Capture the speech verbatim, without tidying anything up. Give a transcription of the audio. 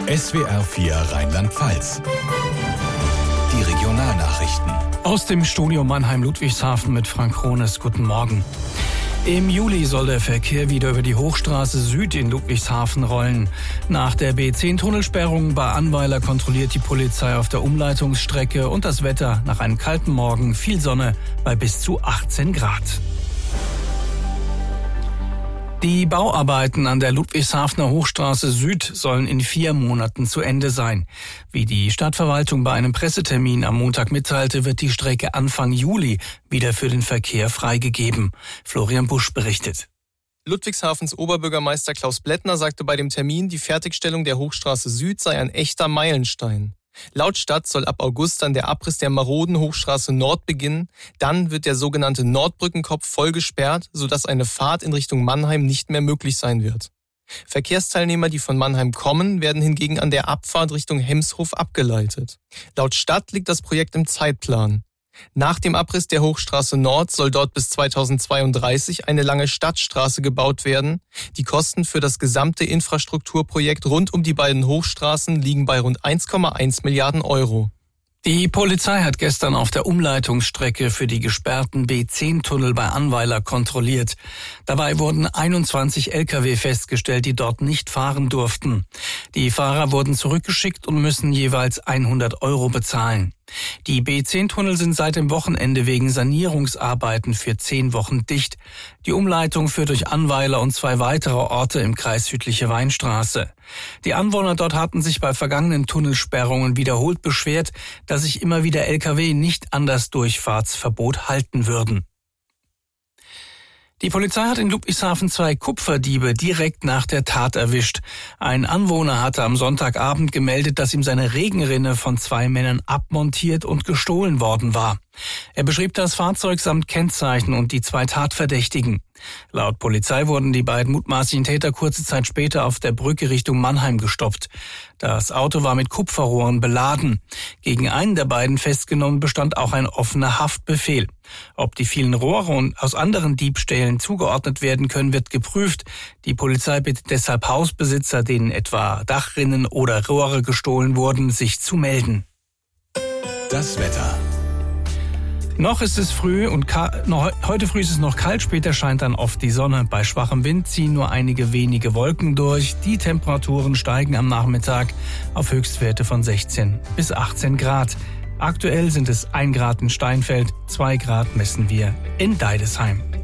S W R vier Rheinland-Pfalz. Die Regionalnachrichten. Aus dem Studio Mannheim-Ludwigshafen mit Frank Krones. Guten Morgen. Im Juli soll der Verkehr wieder über die Hochstraße Süd in Ludwigshafen rollen. Nach der B zehn Tunnelsperrung bei Annweiler kontrolliert die Polizei auf der Umleitungsstrecke und das Wetter nach einem kalten Morgen, viel Sonne bei bis zu achtzehn Grad. Die Bauarbeiten an der Ludwigshafener Hochstraße Süd sollen in vier Monaten zu Ende sein. Wie die Stadtverwaltung bei einem Pressetermin am Montag mitteilte, wird die Strecke Anfang Juli wieder für den Verkehr freigegeben. Florian Busch berichtet. Ludwigshafens Oberbürgermeister Klaus Blättner sagte bei dem Termin, die Fertigstellung der Hochstraße Süd sei ein echter Meilenstein. Laut Stadt soll ab August dann der Abriss der maroden Hochstraße Nord beginnen. Dann wird der sogenannte Nordbrückenkopf voll gesperrt, sodass eine Fahrt in Richtung Mannheim nicht mehr möglich sein wird. Verkehrsteilnehmer, die von Mannheim kommen, werden hingegen an der Abfahrt Richtung Hemshof abgeleitet. Laut Stadt liegt das Projekt im Zeitplan. Nach dem Abriss der Hochstraße Nord soll dort bis zweitausendzweiunddreißig eine lange Stadtstraße gebaut werden. Die Kosten für das gesamte Infrastrukturprojekt rund um die beiden Hochstraßen liegen bei rund eins Komma eins Milliarden Euro. Die Polizei hat gestern auf der Umleitungsstrecke für die gesperrten B zehn Tunnel bei Annweiler kontrolliert. Dabei wurden einundzwanzig L K W festgestellt, die dort nicht fahren durften. Die Fahrer wurden zurückgeschickt und müssen jeweils hundert Euro bezahlen. Die B zehn Tunnel sind seit dem Wochenende wegen Sanierungsarbeiten für zehn Wochen dicht. Die Umleitung führt durch Annweiler und zwei weitere Orte im Kreis Südliche Weinstraße. Die Anwohner dort hatten sich bei vergangenen Tunnelsperrungen wiederholt beschwert, dass sich immer wieder L K W nicht an das Durchfahrtsverbot halten würden. Die Polizei hat in Ludwigshafen zwei Kupferdiebe direkt nach der Tat erwischt. Ein Anwohner hatte am Sonntagabend gemeldet, dass ihm seine Regenrinne von zwei Männern abmontiert und gestohlen worden war. Er beschrieb das Fahrzeug samt Kennzeichen und die zwei Tatverdächtigen. Laut Polizei wurden die beiden mutmaßlichen Täter kurze Zeit später auf der Brücke Richtung Mannheim gestoppt. Das Auto war mit Kupferrohren beladen. Gegen einen der beiden Festgenommenen bestand auch ein offener Haftbefehl. Ob die vielen Rohre aus anderen Diebstählen zugeordnet werden können, wird geprüft. Die Polizei bittet deshalb Hausbesitzer, denen etwa Dachrinnen oder Rohre gestohlen wurden, sich zu melden. Das Wetter. Noch ist es früh und ka- noch, heute früh ist es noch kalt, später scheint dann oft die Sonne. Bei schwachem Wind ziehen nur einige wenige Wolken durch. Die Temperaturen steigen am Nachmittag auf Höchstwerte von sechzehn bis achtzehn Grad. Aktuell sind es ein Grad in Steinfeld, zwei Grad messen wir in Deidesheim.